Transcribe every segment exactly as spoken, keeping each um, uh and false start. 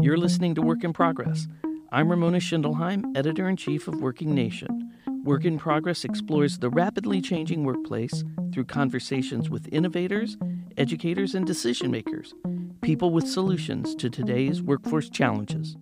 You're listening to Work in Progress. I'm Ramona Schindelheim, Editor-in-Chief of Working Nation. Work in Progress explores the rapidly changing workplace through conversations with innovators, educators, and decision-makers, people with solutions to today's workforce challenges.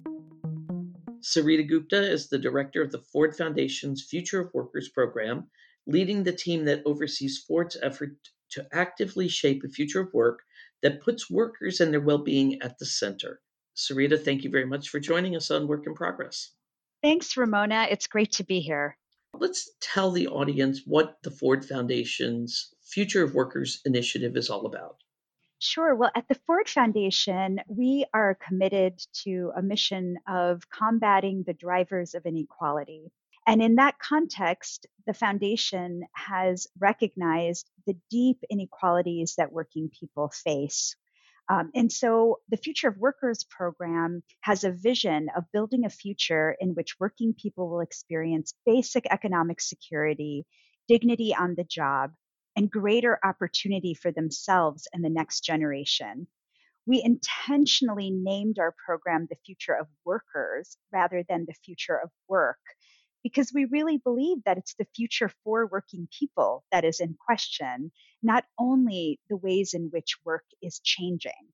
Sarita Gupta is the director of the Ford Foundation's Future of Workers program, leading the team that oversees Ford's effort to actively shape a future of work that puts workers and their well-being at the center. Sarita, thank you very much for joining us on Work in Progress. Thanks, Ramona. It's great to be here. Let's tell the audience what the Ford Foundation's Future of Workers initiative is all about. Sure. Well, at the Ford Foundation, we are committed to a mission of combating the drivers of inequality. And in that context, the foundation has recognized the deep inequalities that working people face. Um, and so the Future of Workers program has a vision of building a future in which working people will experience basic economic security, dignity on the job, and greater opportunity for themselves and the next generation. We intentionally named our program the Future of Workers rather than the Future of Work because we really believe that it's the future for working people that is in question, not only the ways in which work is changing.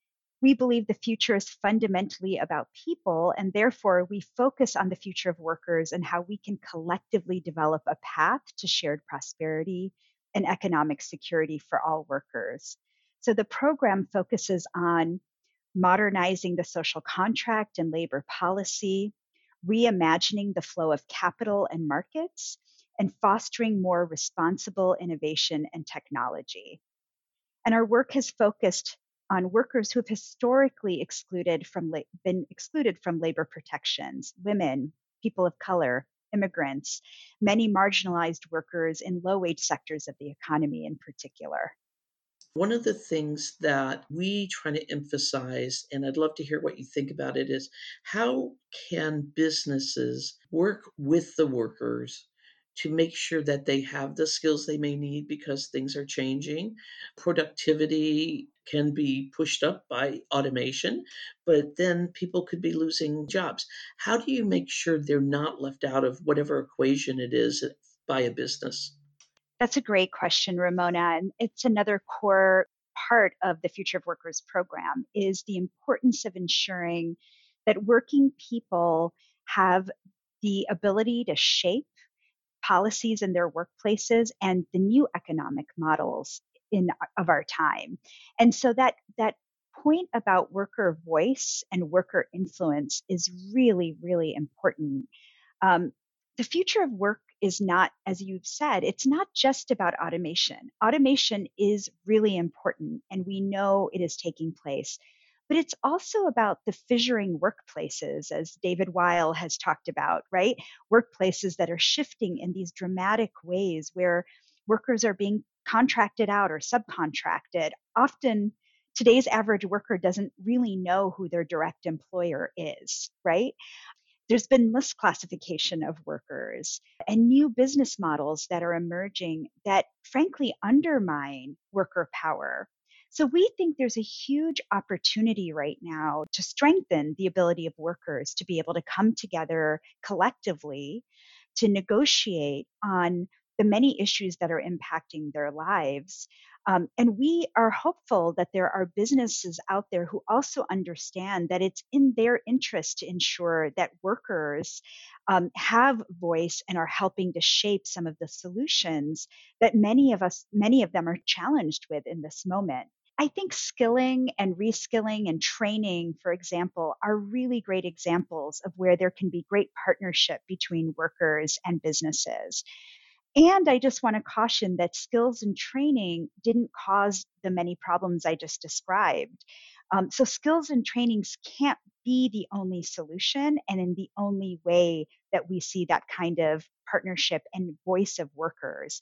We believe the future is fundamentally about people, and therefore we focus on the future of workers and how we can collectively develop a path to shared prosperity and economic security for all workers. So the program focuses on modernizing the social contract and labor policy, reimagining the flow of capital and markets, and fostering more responsible innovation and technology. And our work has focused on workers who have historically excluded from la- been excluded from labor protections, women, people of color, immigrants, many marginalized workers in low-wage sectors of the economy in particular. One of the things that we try to emphasize, and I'd love to hear what you think about it, is how can businesses work with the workers to make sure that they have the skills they may need because things are changing. Productivity can be pushed up by automation, but then people could be losing jobs. How do you make sure they're not left out of whatever equation it is by a business? That's a great question, Ramona. And it's another core part of the Future of Workers program is the importance of ensuring that working people have the ability to shape policies in their workplaces and the new economic models in of our time. And so that that point about worker voice and worker influence is really, really important. Um, the future of work is not, as you've said, it's not just about automation. Automation is really important, and we know it is taking place. But it's also about the fissuring workplaces, as David Weil has talked about, right? Workplaces that are shifting in these dramatic ways where workers are being contracted out or subcontracted. Often, today's average worker doesn't really know who their direct employer is, right? There's been misclassification of workers and new business models that are emerging that frankly undermine worker power. So we think there's a huge opportunity right now to strengthen the ability of workers to be able to come together collectively to negotiate on the many issues that are impacting their lives. Um, and we are hopeful that there are businesses out there who also understand that it's in their interest to ensure that workers um, have voice and are helping to shape some of the solutions that many of us, many of them are challenged with in this moment. I think skilling and reskilling and training, for example, are really great examples of where there can be great partnership between workers and businesses. And I just want to caution that skills and training didn't cause the many problems I just described. Um, so skills and trainings can't be the only solution and in the only way that we see that kind of partnership and voice of workers.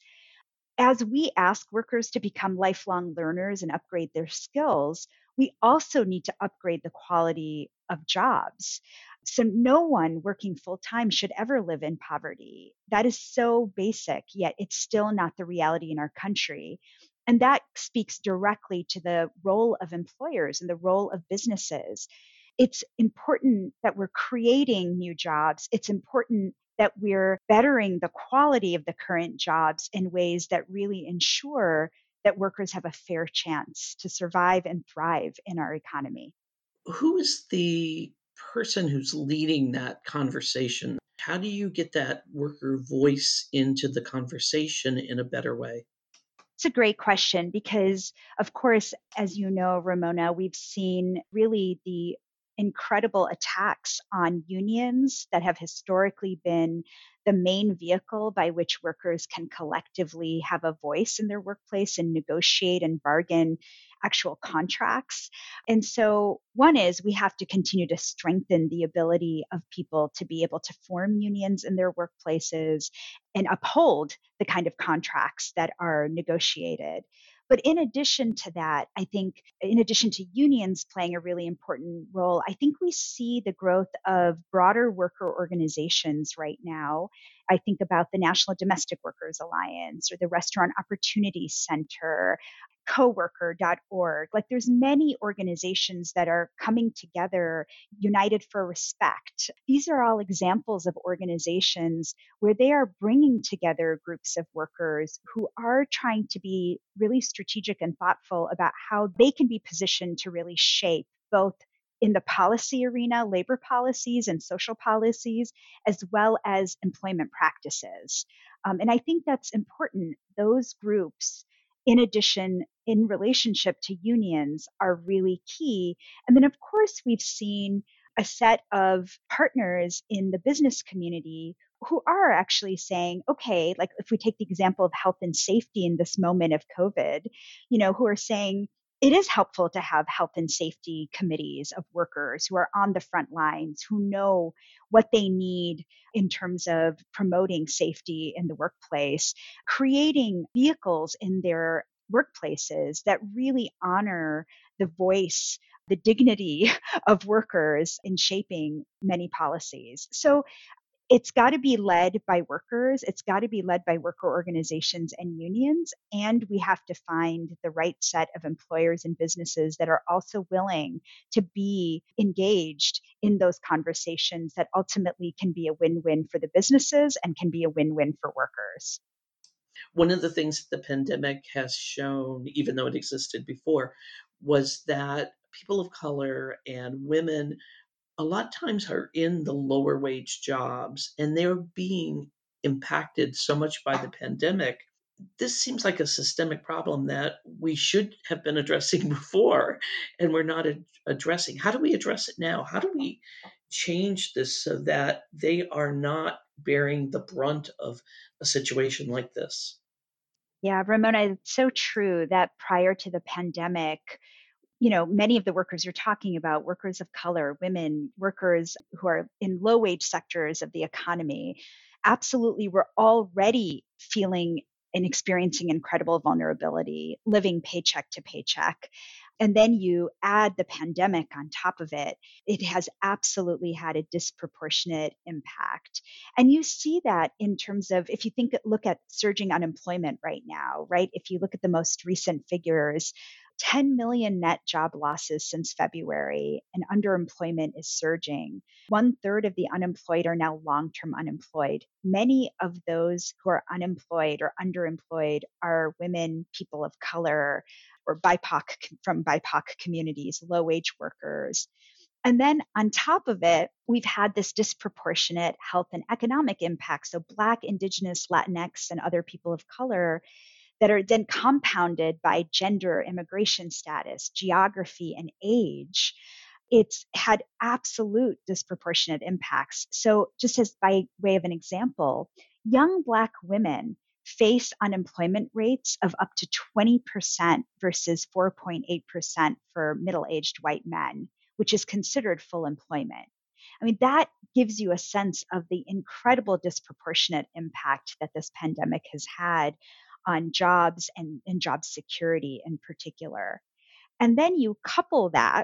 As we ask workers to become lifelong learners and upgrade their skills, we also need to upgrade the quality of jobs. So, no one working full time should ever live in poverty. That is so basic, yet it's still not the reality in our country. And that speaks directly to the role of employers and the role of businesses. it's important that we're creating new jobs. It's important that we're bettering the quality of the current jobs in ways that really ensure that workers have a fair chance to survive and thrive in our economy. Who is the person who's leading that conversation? How do you get that worker voice into the conversation in a better way? It's a great question because, of course, as you know, Ramona, we've seen really the incredible attacks on unions that have historically been the main vehicle by which workers can collectively have a voice in their workplace and negotiate and bargain actual contracts. And so, one is we have to continue to strengthen the ability of people to be able to form unions in their workplaces and uphold the kind of contracts that are negotiated. But in addition to that, I think, in addition to unions playing a really important role, I think we see the growth of broader worker organizations right now. I think about the National Domestic Workers Alliance or the Restaurant Opportunity Center, coworker dot org. Like there's many organizations that are coming together, united for respect. These are all examples of organizations where they are bringing together groups of workers who are trying to be really strategic and thoughtful about how they can be positioned to really shape both in the policy arena, labor policies and social policies, as well as employment practices. Um, and I think that's important. Those groups, in addition, in relationship to unions, are really key. And then, of course, we've seen a set of partners in the business community who are actually saying, okay, like if we take the example of health and safety in this moment of COVID, you know, who are saying it is helpful to have health and safety committees of workers who are on the front lines, who know what they need in terms of promoting safety in the workplace, creating vehicles in their workplaces that really honor the voice, the dignity of workers in shaping many policies. So it's got to be led by workers. It's got to be led by worker organizations and unions. And we have to find the right set of employers and businesses that are also willing to be engaged in those conversations that ultimately can be a win win for the businesses and can be a win win for workers. One of the things that the pandemic has shown, even though it existed before, was that people of color and women a lot of times are in the lower wage jobs and they're being impacted so much by the pandemic. This seems like a systemic problem that we should have been addressing before and we're not ad- addressing. How do we address it now? How do we change this so that they are not bearing the brunt of a situation like this? Yeah, Ramona, it's so true that prior to the pandemic, you know, many of the workers you're talking about, workers of color, women, workers who are in low wage sectors of the economy, absolutely were already feeling and experiencing incredible vulnerability, living paycheck to paycheck. And then you add the pandemic on top of it, it has absolutely had a disproportionate impact. And you see that in terms of if you think look at surging unemployment right now, right? If you look at the most recent figures, ten million net job losses since February, and underemployment is surging. One third of the unemployed are now long term unemployed. Many of those who are unemployed or underemployed are women, people of color, or B I P O C from B I P O C communities, low wage workers. And then on top of it, we've had this disproportionate health and economic impact. So, Black, Indigenous, Latinx, and other people of color that are then compounded by gender, immigration status, geography, and age. It's had absolute disproportionate impacts. So, just as by way of an example, young Black women face unemployment rates of up to twenty percent versus four point eight percent for middle aged white men, which is considered full employment. I mean, that gives you a sense of the incredible disproportionate impact that this pandemic has had on jobs and, and job security in particular. And then you couple that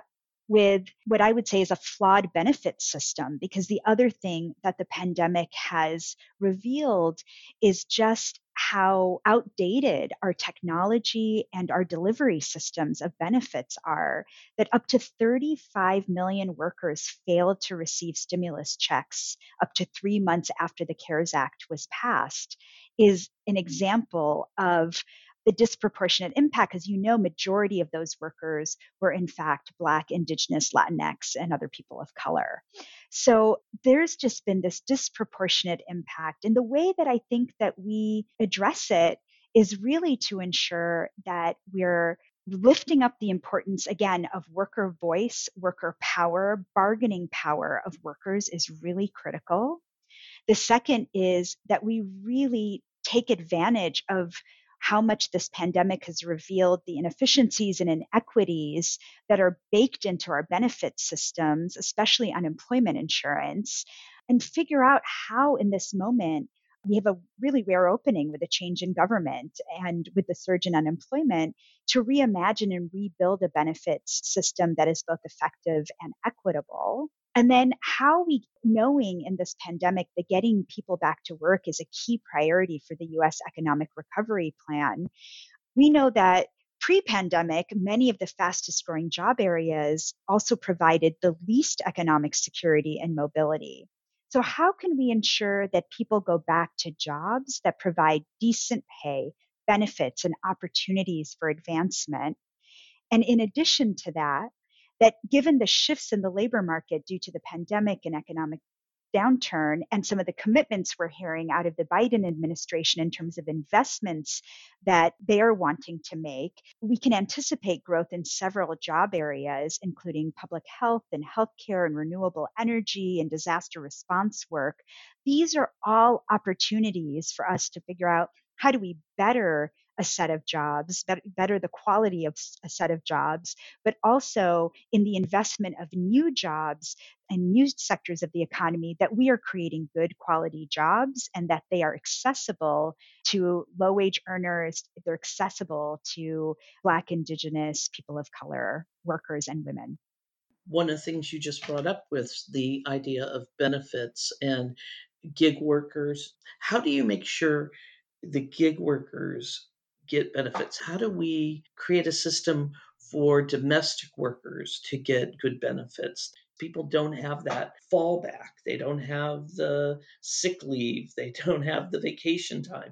with what I would say is a flawed benefit system. Because the other thing that the pandemic has revealed is just how outdated our technology and our delivery systems of benefits are, that up to thirty-five million workers failed to receive stimulus checks up to three months after the CARES Act was passed, is an example of the disproportionate impact. As you know, majority of those workers were in fact Black, Indigenous, Latinx, and other people of color. So there's just been this disproportionate impact. And the way that I think that we address it is really to ensure that we're lifting up the importance, again, of worker voice, worker power. Bargaining power of workers is really critical. The second is that we really take advantage of how much this pandemic has revealed the inefficiencies and inequities that are baked into our benefit systems, especially unemployment insurance, and figure out how in this moment we have a really rare opening with a change in government and with the surge in unemployment to reimagine and rebuild a benefits system that is both effective and equitable. And then how we, knowing in this pandemic that getting people back to work is a key priority for the U S economic recovery plan, we know that pre-pandemic, many of the fastest growing job areas also provided the least economic security and mobility. So how can we ensure that people go back to jobs that provide decent pay, benefits, and opportunities for advancement? And in addition to that, that given the shifts in the labor market due to the pandemic and economic downturn and some of the commitments we're hearing out of the Biden administration in terms of investments that they're wanting to make, we can anticipate growth in several job areas, including public health and healthcare and renewable energy and disaster response work. These are all opportunities for us to figure out how do we better a set of jobs, bet- better the quality of s- a set of jobs, but also in the investment of new jobs and new sectors of the economy, that we are creating good quality jobs and that they are accessible to low wage earners, they're accessible to Black, Indigenous, people of color, workers, and women. One of the things you just brought up was the idea of benefits and gig workers. How do you make sure the gig workers get benefits? How do we create a system for domestic workers to get good benefits? People don't have that fallback. They don't have the sick leave. They don't have the vacation time.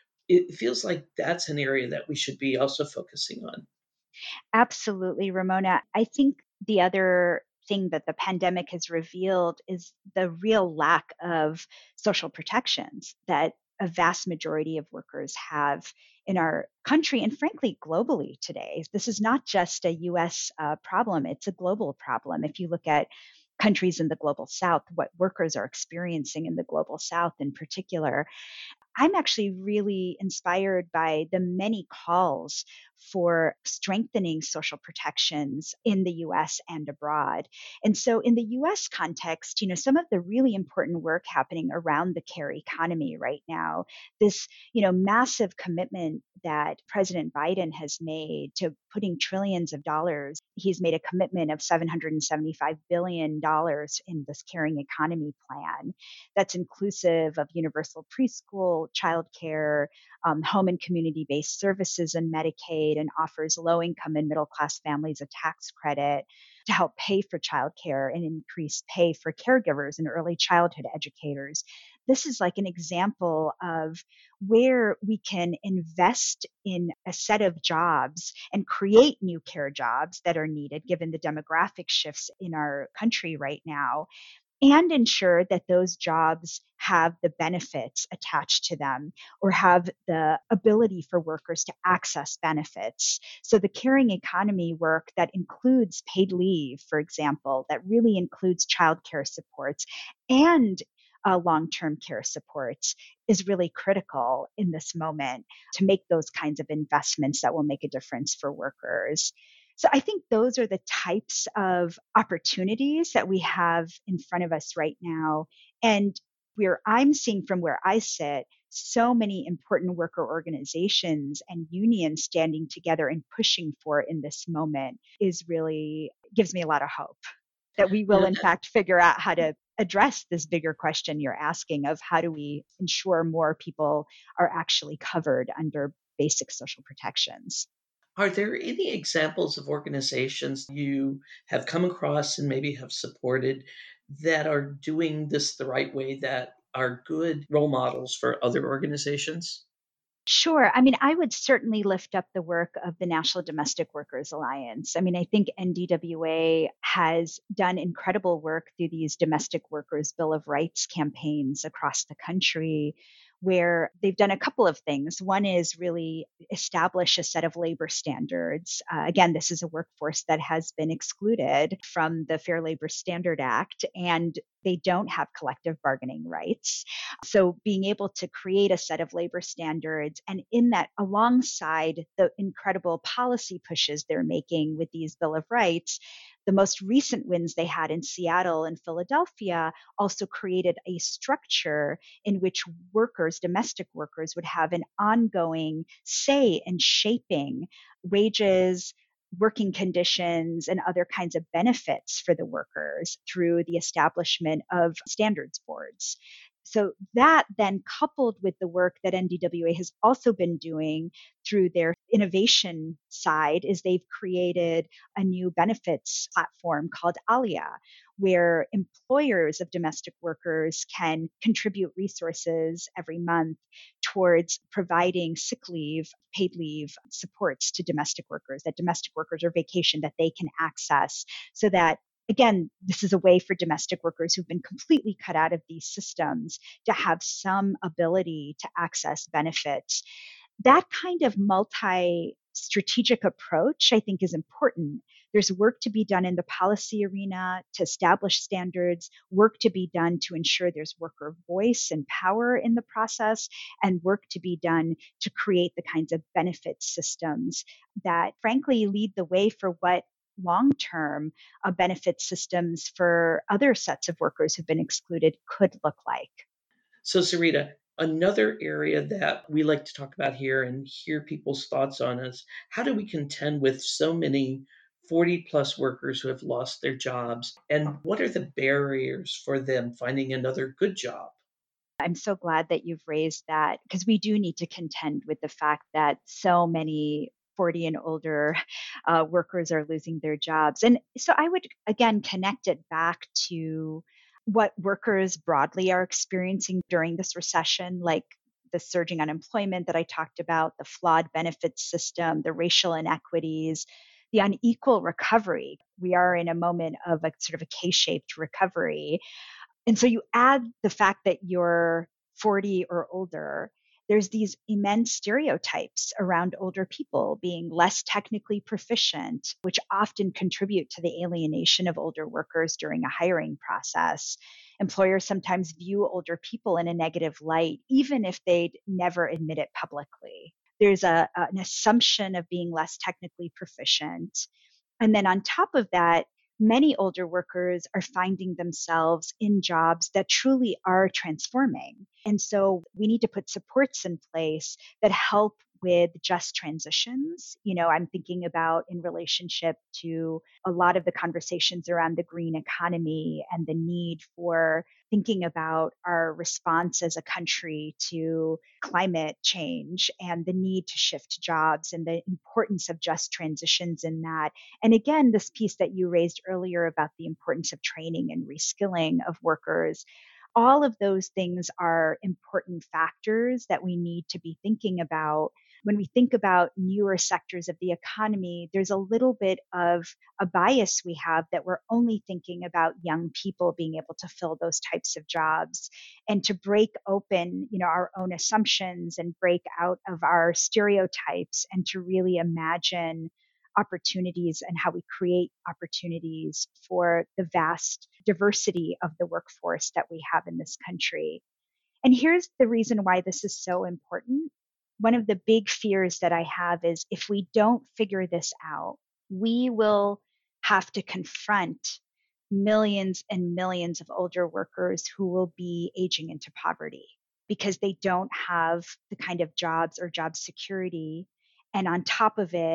It feels like that's an area that we should be also focusing on. Absolutely, Ramona. I think the other thing that the pandemic has revealed is the real lack of social protections that a vast majority of workers have in our country and frankly globally today. This is not just a U S uh, problem, it's a global problem. If you look at countries in the global south, what workers are experiencing in the global south in particular, I'm actually really inspired by the many calls for strengthening social protections in the U S and abroad. And so in the U S context, you know, some of the really important work happening around the care economy right now, this, you know, massive commitment that President Biden has made to putting trillions of dollars. He's made a commitment of seven hundred seventy-five billion dollars in this caring economy plan that's inclusive of universal preschool, childcare, um, home and community based services, and Medicaid, and offers low income and middle class families a tax credit to help pay for childcare and increase pay for caregivers and early childhood educators. This is like an example of where we can invest in a set of jobs and create new care jobs that are needed given the demographic shifts in our country right now, and ensure that those jobs have the benefits attached to them or have the ability for workers to access benefits. So the caring economy work that includes paid leave, for example, that really includes childcare supports and uh, long-term care supports is really critical in this moment to make those kinds of investments that will make a difference for workers. So I think those are the types of opportunities that we have in front of us right now. And where I'm seeing from where I sit, so many important worker organizations and unions standing together and pushing for in this moment is really gives me a lot of hope that we You will, know, in fact, figure out how to address this bigger question you're asking of how do we ensure more people are actually covered under basic social protections. are there any examples of organizations you have come across and maybe have supported that are doing this the right way, that are good role models for other organizations? Sure. I mean, I would certainly lift up the work of the National Domestic Workers Alliance. I mean, I think N D W A has done incredible work through these domestic workers' Bill of Rights campaigns across the country, where they've done a couple of things. One is really establish a set of labor standards. Uh, again, this is a workforce that has been excluded from the Fair Labor Standard Act, and they don't have collective bargaining rights. So being able to create a set of labor standards, and in that, alongside the incredible policy pushes they're making with these Bill of Rights, the most recent wins they had in Seattle and Philadelphia also created a structure in which workers, domestic workers, would have an ongoing say in shaping wages, working conditions, and other kinds of benefits for the workers through the establishment of standards boards. So that then coupled with the work that N D W A has also been doing through their innovation side is they've created a new benefits platform called Alia, where employers of domestic workers can contribute resources every month towards providing sick leave, paid leave supports to domestic workers, that domestic workers or vacation that they can access so that again, this is a way for domestic workers who've been completely cut out of these systems to have some ability to access benefits. That kind of multi strategic approach, I think, is important. There's work to be done in the policy arena to establish standards, work to be done to ensure there's worker voice and power in the process, and work to be done to create the kinds of benefit systems that, frankly, lead the way for what long term uh, benefit systems for other sets of workers who've been excluded could look like. So, Sarita, another area that we like to talk about here and hear people's thoughts on is how do we contend with so many forty plus workers who have lost their jobs? And what are the barriers for them finding another good job? I'm so glad that you've raised that because we do need to contend with the fact that so many forty and older uh, workers are losing their jobs. And so I would, again, connect it back to what workers broadly are experiencing during this recession, like the surging unemployment that I talked about, the flawed benefits system, the racial inequities, the unequal recovery. We are in a moment of a sort of a K shaped recovery, and so you add the fact that you're forty or older, there's these immense stereotypes around older people being less technically proficient, which often contribute to the alienation of older workers during a hiring process. Employers sometimes view older people in a negative light, even if they'd never admit it publicly. There's a, an assumption of being less technically proficient. And then on top of that, many older workers are finding themselves in jobs that truly are transforming. And so we need to put supports in place that help with just transitions. You know, I'm thinking about in relationship to a lot of the conversations around the green economy and the need for thinking about our response as a country to climate change and the need to shift jobs and the importance of just transitions in that. And again, this piece that you raised earlier about the importance of training and reskilling of workers, all of those things are important factors that we need to be thinking about. When we think about newer sectors of the economy, there's a little bit of a bias we have that we're only thinking about young people being able to fill those types of jobs. And to break open, you know, our own assumptions and break out of our stereotypes and to really imagine opportunities and how we create opportunities for the vast diversity of the workforce that we have in this country. And here's the reason why this is so important. One of the big fears that I have is if we don't figure this out, we will have to confront millions and millions of older workers who will be aging into poverty because they don't have the kind of jobs or job security. And on top of it,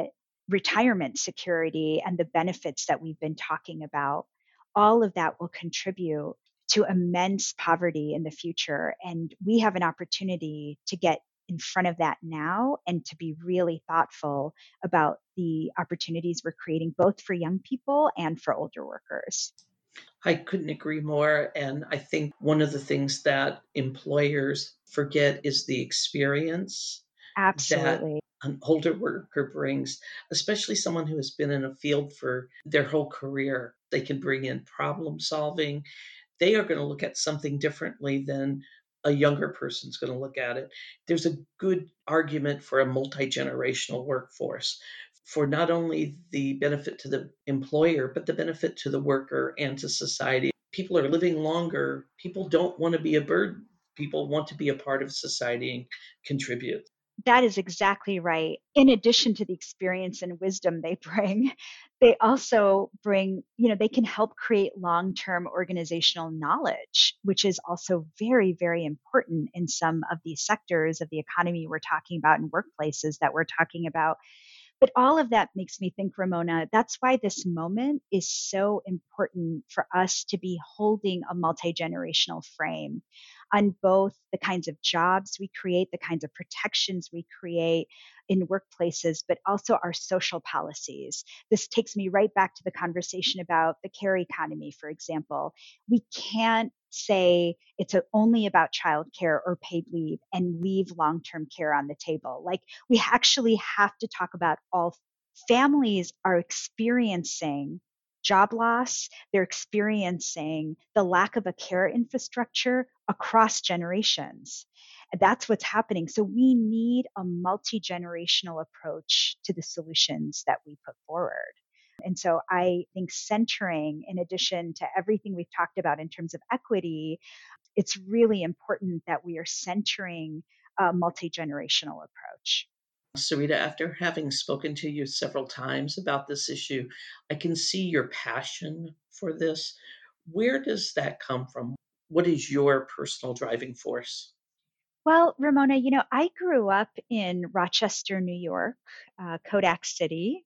retirement security and the benefits that we've been talking about, all of that will contribute to immense poverty in the future. And we have an opportunity to get in front of that now and to be really thoughtful about the opportunities we're creating both for young people and for older workers. I couldn't agree more. And I think one of the things that employers forget is the experience that Absolutely. an older worker brings, especially someone who has been in a field for their whole career. They can bring in problem solving. They are going to look at something differently than a younger person's going to look at it. There's a good argument for a multi generational workforce for not only the benefit to the employer, but the benefit to the worker and to society. People are living longer. People don't want to be a burden. People want to be a part of society and contribute. That is exactly right. In addition to the experience and wisdom they bring, they also bring, you know, they can help create long term organizational knowledge, which is also very, very important in some of these sectors of the economy we're talking about and workplaces that we're talking about. But all of that makes me think, Ramona, that's why this moment is so important for us to be holding a multi generational frame on both the kinds of jobs we create, the kinds of protections we create in workplaces, but also our social policies. This takes me right back to the conversation about the care economy, for example. We can't say it's a, only about childcare or paid leave and leave long term care on the table. Like, we actually have to talk about all families are experiencing job loss, they're experiencing the lack of a care infrastructure across generations. That's what's happening. So we need a multi generational approach to the solutions that we put forward. And so I think centering, in addition to everything we've talked about in terms of equity, it's really important that we are centering a multi generational approach. Sarita, after having spoken to you several times about this issue, I can see your passion for this. Where does that come from? What is your personal driving force? Well, Ramona, you know, I grew up in Rochester, New York, uh, Kodak City,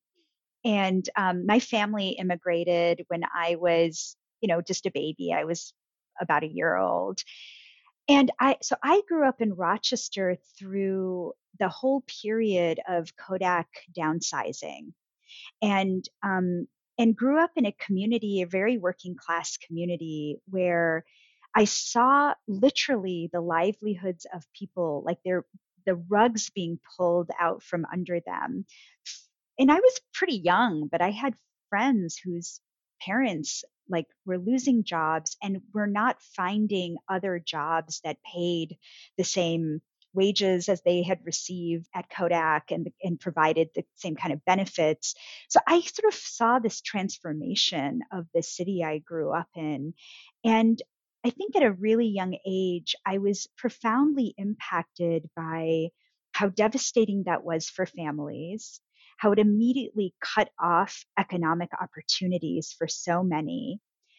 and um, my family immigrated when I was, you know, just a baby. I was about a year old. And I, so I grew up in Rochester through the whole period of Kodak downsizing, and um, and grew up in a community, a very working class community, where I saw literally the livelihoods of people, like their the rugs being pulled out from under them. And I was pretty young, but I had friends whose parents like were losing jobs and were not finding other jobs that paid the same wages as they had received at Kodak and and provided the same kind of benefits. So I sort of saw this transformation of the city I grew up in. And I think at a really young age, I was profoundly impacted by how devastating that was for families, how it immediately cut off economic opportunities for so many,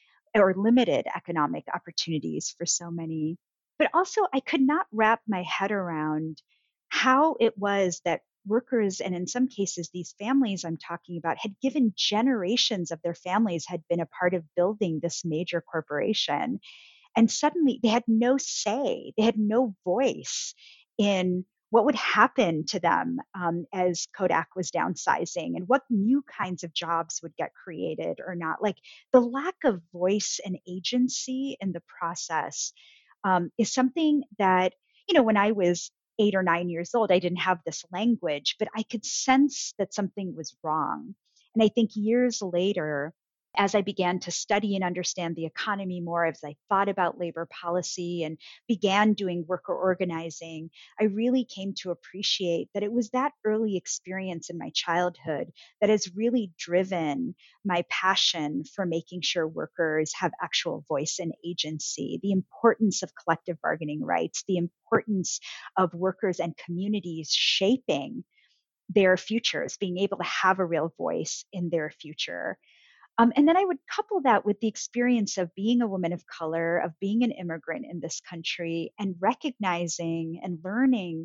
or limited economic opportunities for so many. But also, I could not wrap my head around how it was that workers, and in some cases, these families I'm talking about, had given generations of their families had been a part of building this major corporation. And suddenly they had no say, they had no voice in what would happen to them um, as Kodak was downsizing and what new kinds of jobs would get created or not. Like, the lack of voice and agency in the process um, is something that, you know, when I was eight or nine years old, I didn't have this language, but I could sense that something was wrong. And I think years later, as I began to study and understand the economy more, as I thought about labor policy and began doing worker organizing, I really came to appreciate that it was that early experience in my childhood that has really driven my passion for making sure workers have actual voice and agency, the importance of collective bargaining rights, the importance of workers and communities shaping their futures, being able to have a real voice in their future. Um, and then I would couple that with the experience of being a woman of color, of being an immigrant in this country, and recognizing and learning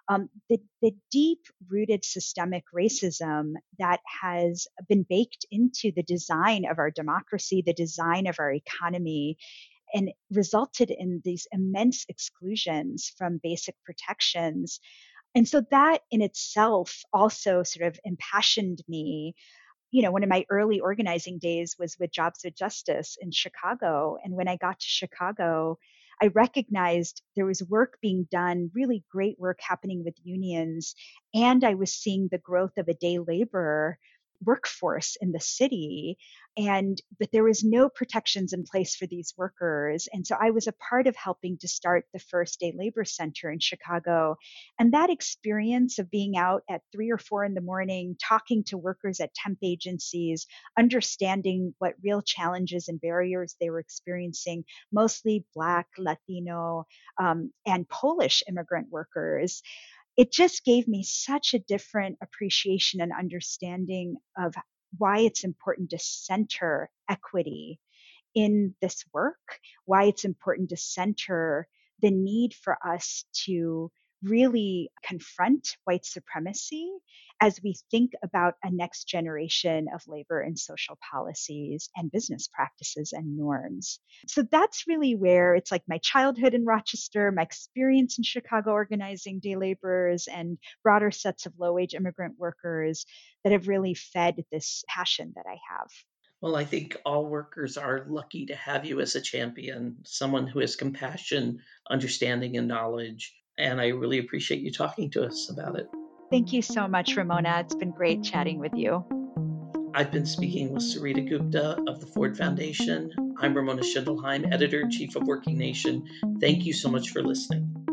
um, the, the deep rooted systemic racism that has been baked into the design of our democracy, the design of our economy, and resulted in these immense exclusions from basic protections. And so that in itself also sort of impassioned me. You know, one of my early organizing days was with Jobs with Justice in Chicago. And when I got to Chicago, I recognized there was work being done, really great work happening with unions. And I was seeing the growth of a day laborer workforce in the city. And, but there was no protections in place for these workers. And so I was a part of helping to start the first day labor center in Chicago. And that experience of being out at three or four in the morning, talking to workers at temp agencies, understanding what real challenges and barriers they were experiencing, mostly Black, Latino, um, and Polish immigrant workers, it just gave me such a different appreciation and understanding of why it's important to center equity in this work, why it's important to center the need for us to really confront white supremacy as we think about a next generation of labor and social policies and business practices and norms. So that's really where it's like my childhood in Rochester, my experience in Chicago organizing day laborers and broader sets of low wage immigrant workers that have really fed this passion that I have. Well, I think all workers are lucky to have you as a champion, someone who has compassion, understanding, and knowledge. And I really appreciate you talking to us about it. Thank you so much, Ramona. It's been great chatting with you. I've been speaking with Sarita Gupta of the Ford Foundation. I'm Ramona Schindelheim, Editor in Chief of Working Nation. Thank you so much for listening.